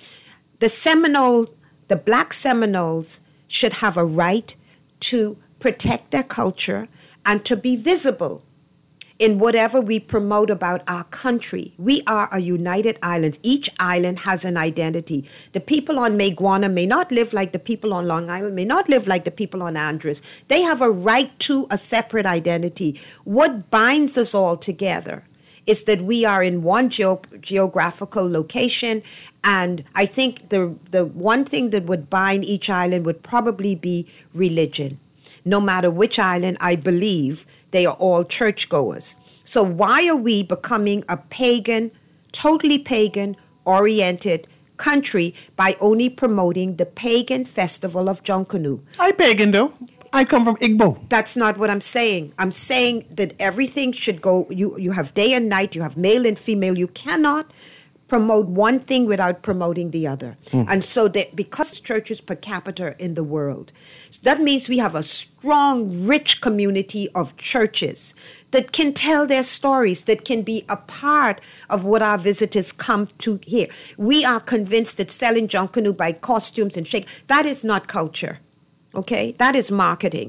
The Seminole, the black Seminoles should have a right to protect their culture and to be visible in whatever we promote about our country. We are a united island. Each island has an identity. The people on Maguana may not live like the people on Long Island, may not live like the people on Andros. They have a right to a separate identity. What binds us all together is that we are in one geo- geographical location, and I think the the one thing that would bind each island would probably be religion. No matter which island, I believe they are all churchgoers. So why are we becoming a pagan, totally pagan-oriented country by only promoting the pagan festival of Junkanoo? I pagan, though. I come from Igbo. That's not what I'm saying. I'm saying that everything should go, you, you have day and night, you have male and female. You cannot promote one thing without promoting the other. Mm. And so that because churches per capita in the world, so that means we have a strong, rich community of churches that can tell their stories, that can be a part of what our visitors come to hear. We are convinced that selling Junkanoo by costumes and shake, that is not culture. Okay, that is marketing.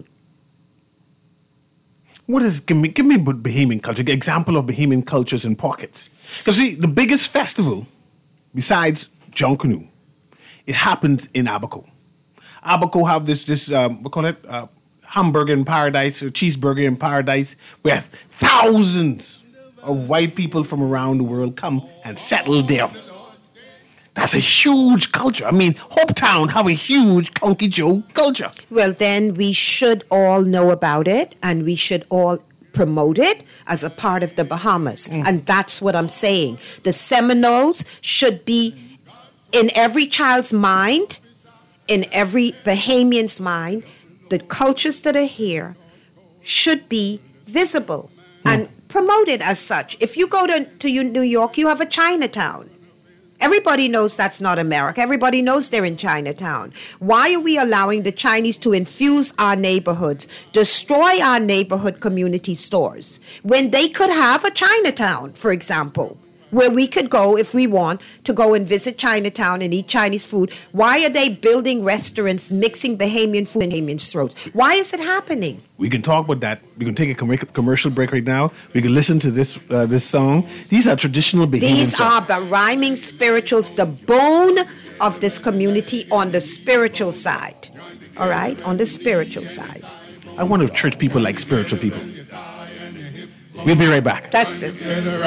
What is, give me, give me Bahamian culture, example of Bahamian cultures in pockets. Because see, the biggest festival, besides Junkanoo, it happens in Abaco. Abaco have this, this um, we call it uh, hamburger in paradise, or cheeseburger in paradise, where thousands of white people from around the world come and settle there. That's a huge culture. I mean, Hopetown have a huge Conky Joe culture. Well, then we should all know about it, and we should all promote it as a part of the Bahamas. Mm. And that's what I'm saying. The Seminoles should be in every child's mind, in every Bahamian's mind. The cultures that are here should be visible mm. and promoted as such. If you go to, to New York, you have a Chinatown. Everybody knows that's not America. Everybody knows they're in Chinatown. Why are we allowing the Chinese to infuse our neighborhoods, destroy our neighborhood community stores, when they could have a Chinatown, for example, where we could go if we want to go and visit Chinatown and eat Chinese food? Why are they building restaurants, mixing Bahamian food in Bahamian throats? Why is it happening? We can talk about that. We can take a com- commercial break right now. We can listen to this uh, this song. These are traditional Bahamian These songs. are the rhyming spirituals, the bone of this community on the spiritual side. All right? On the spiritual side. I wonder if church people like spiritual people. We'll be right back. That's it.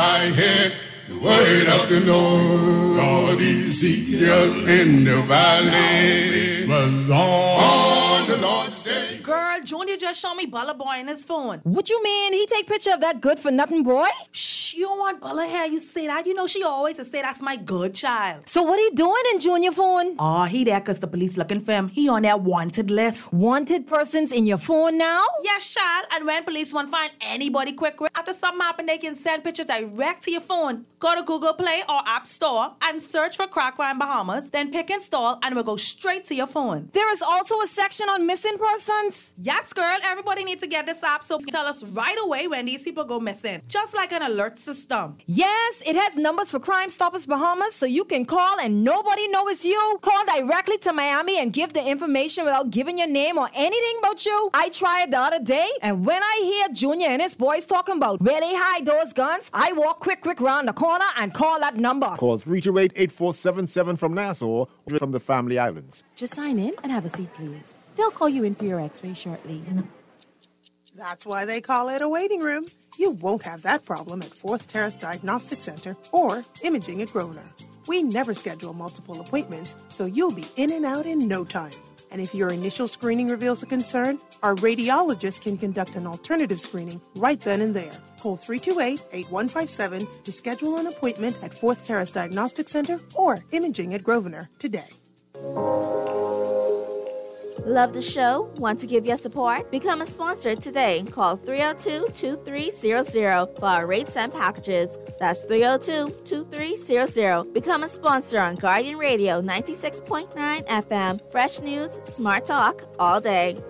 The word of the Lord, God Ezekiel in the valley was on the Lord's day. Girl, Junior just showed me Bella Boy in his phone. What you mean? He take picture of that good-for-nothing boy? Shh, you don't want Bella here. You say that. You know she always say that's my good child. So what he doing in Junior phone? Oh, he there because the police looking for him. He on their wanted list. Wanted persons in your phone now? Yes, child. And when police want to find anybody quick, after something happen, they can send pictures direct to your phone. Go to Google Play or App Store and search for Crack Rhyme Bahamas, then pick install and it will go straight to your phone. There is also a section on missing persons. Yes, girl. Everybody needs to get this app so tell us right away when these people go missing. Just like an alert system. Yes, it has numbers for Crime Stoppers Bahamas, so you can call and nobody knows it's you. Call directly to Miami and give the information without giving your name or anything about you. I tried it the other day, and when I hear Junior and his boys talking about where they hide those guns, I walk quick, quick round the corner and call that number. Call three two eight, eight four seven seven from Nassau or from the Family Islands. Just sign in and have a seat, please. They'll call you in for your x-ray shortly. That's why they call it a waiting room. You won't have that problem at Fourth Terrace Diagnostic Center or Imaging at Grosvenor. We never schedule multiple appointments, so you'll be in and out in no time. And if your initial screening reveals a concern, our radiologist can conduct an alternative screening right then and there. Call three two eight, eight one five seven to schedule an appointment at Fourth Terrace Diagnostic Center or Imaging at Grosvenor today. Love the show? Want to give your support? Become a sponsor today. Call three oh two, two three zero zero for our rates and packages. That's three oh two, two three zero zero. Become a sponsor on Guardian Radio ninety-six point nine F M. Fresh news, smart talk, all day.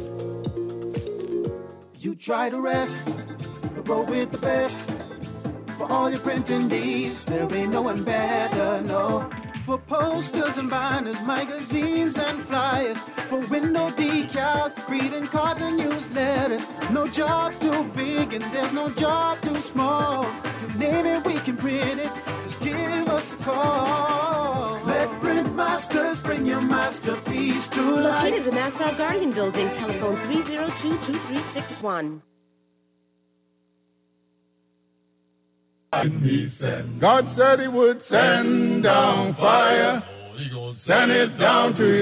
You try to rest, but roll with the best. For all your printing needs, there ain't no one better, no. for posters and banners, magazines and flyers, for window decals, greeting cards and newsletters. No job too big and there's no job too small. You name it, we can print it. Just give us a call. Let Print Masters bring your masterpiece to life. Located in the Nassau Guardian Building, telephone three oh two, two three six one. God said he would send down fire. Send it down to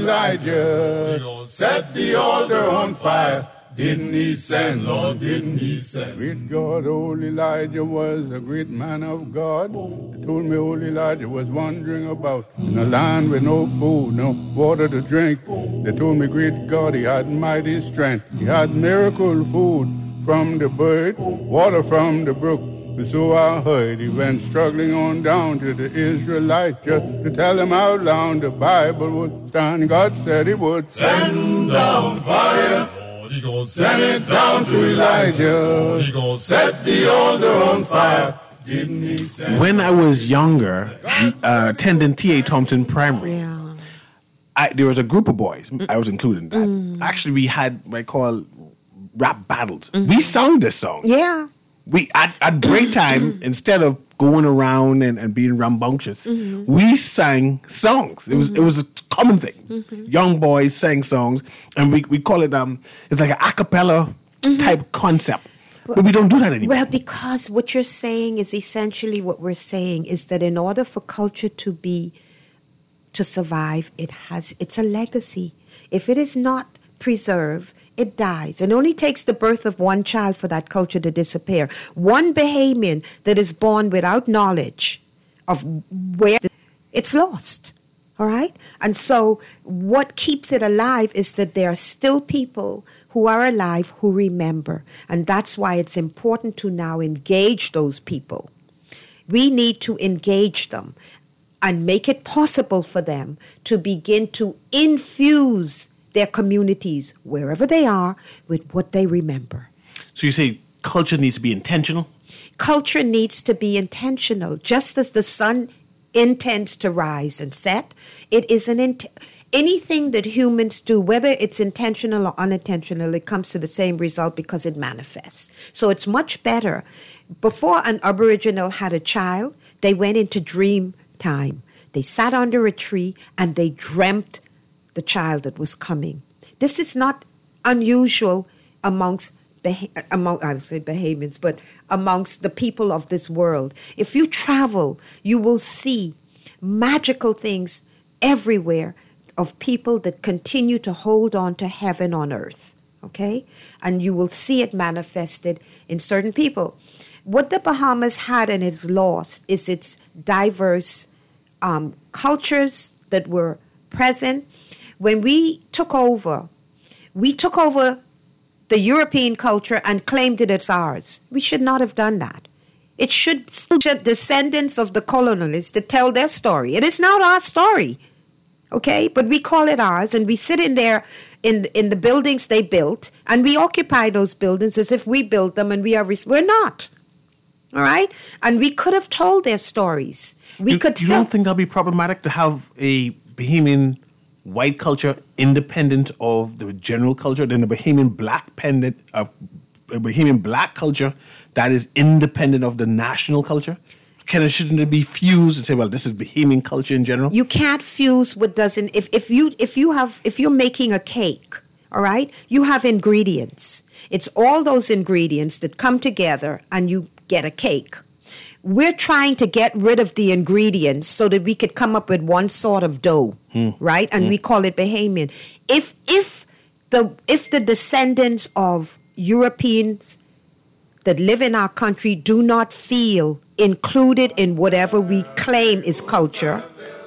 Elijah. Set the altar on fire. Didn't he send, Lord, didn't he send? Great God, old Elijah was a great man of God. They told me old Elijah was wandering about in a land with no food, no water to drink. They told me, great God, he had mighty strength. He had miracle food from the bird, water from the brook. And so I heard he went struggling on down to the Israelites just to tell them how long the Bible would stand. God said he would send down fire. He gonna send it down to Elijah. He gonna set the altar on fire. Didn't he send? When I was younger, uh, attending T A Thompson Primary, yeah. I, there was a group of boys. Mm. I was included in that. Mm. Actually, we had what I call rap battles. Mm-hmm. We sung this song. Yeah. We at, at break time, instead of going around and, and being rambunctious, mm-hmm. we sang songs. It was mm-hmm. it was a common thing. Mm-hmm. Young boys sang songs, and we, we call it um it's like an a cappella mm-hmm. type concept. Well, but we don't do that anymore. Well, because what you're saying is essentially what we're saying is that in order for culture to be to survive, it has it's a legacy. If it is not preserved, it dies. It only takes the birth of one child for that culture to disappear. One Bahamian that is born without knowledge of where it's lost. All right? And so what keeps it alive is that there are still people who are alive who remember. And that's why it's important to now engage those people. We need to engage them and make it possible for them to begin to infuse their communities, wherever they are, with what they remember. So you say culture needs to be intentional? Culture needs to be intentional. Just as the sun intends to rise and set, it is an int- anything that humans do, whether it's intentional or unintentional, it comes to the same result because it manifests. So it's much better. Before an Aboriginal had a child, they went into dream time. They sat under a tree and they dreamt the child that was coming. This is not unusual amongst, bah- among I would say Bahamians, but amongst the people of this world. If you travel, you will see magical things everywhere of people that continue to hold on to heaven on earth, okay? And you will see it manifested in certain people. What the Bahamas had and it's lost is its diverse um, cultures that were present. When we took over, we took over the European culture and claimed it as ours. We should not have done that. It should still be descendants of the colonialists to tell their story. It is not our story, okay? But we call it ours, and we sit in there in in the buildings they built, and we occupy those buildings as if we built them, and we are res- we're not. All right, and we could have told their stories. We you, could. You still- don't think that'd be problematic to have a Bahamian white culture independent of the general culture, then a Bahamian black pendant, uh, a Bahamian black culture that is independent of the national culture? Can it, shouldn't it be fused and say, well, this is Bahamian culture in general? You can't fuse what doesn't. If if you if you have if you're making a cake, all right, you have ingredients. It's all those ingredients that come together and you get a cake. We're trying to get rid of the ingredients so that we could come up with one sort of dough, mm. right? And mm. we call it Bahamian. If if the if the descendants of Europeans that live in our country do not feel included in whatever we claim is culture,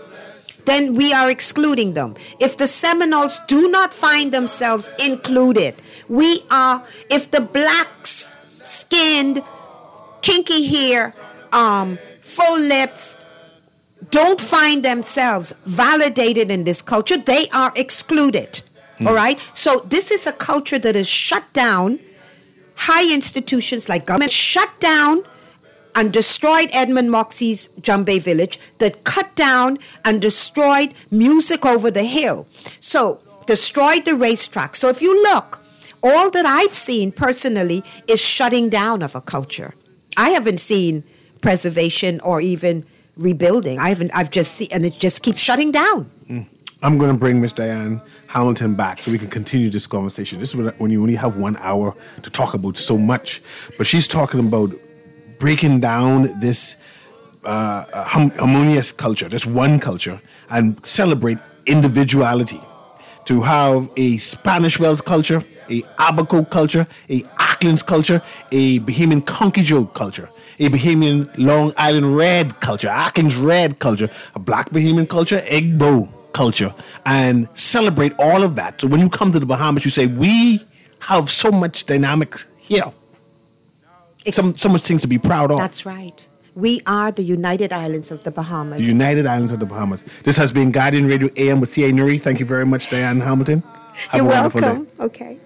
then we are excluding them. If the Seminoles do not find themselves included, we are, if the black-skinned, kinky hair, um, full lips, don't find themselves validated in this culture, they are excluded. Mm. All right? So this is a culture that is shut down. High institutions like government shut down and destroyed Edmund Moxie's Jumbay village, that cut down and destroyed Music Over the Hill. So, destroyed the racetrack. So if you look, all that I've seen personally is shutting down of a culture. I haven't seen preservation or even rebuilding. I haven't, I've just seen, and it just keeps shutting down. Mm. I'm going to bring Miss Diane Hamilton back so we can continue this conversation. This is when you only have one hour to talk about so much. But she's talking about breaking down this uh, hum- harmonious culture, this one culture, and celebrate individuality. To have a Spanish Wells culture, a Abaco culture, a Acklands culture, a Bahamian Conkyjoe culture, a Bahamian Long Island Red culture, Acklands Red culture, a Black Bahamian culture, Igbo culture, and celebrate all of that. So when you come to the Bahamas, you say, we have so much dynamic here. Some, so much things to be proud of. That's right. We are the United Islands of the Bahamas. The United Islands of the Bahamas. This has been Guardian Radio A M with C A. Nuri. Thank you very much, Diane Hamilton. Have You're a wonderful welcome. day. Okay.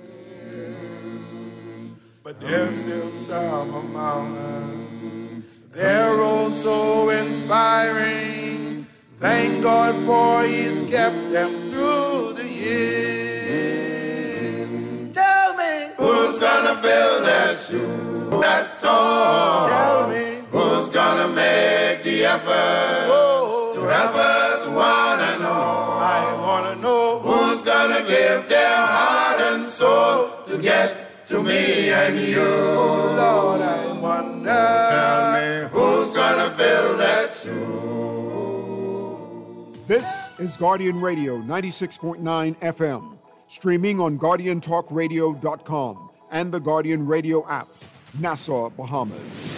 But there's still some among us. They're all so inspiring. Thank God for He's kept them through the years. Tell me, who's gonna fill that shoe, that tall? Tell me. Who's gonna make the effort oh, to help us one and all? I wanna know who's gonna give their heart and soul to get to me and you. Oh, Lord, I wonder. Tell me who's gonna fill that shoe. This is Guardian Radio ninety-six point nine F M, streaming on guardian talk radio dot com and the Guardian Radio app, Nassau, Bahamas.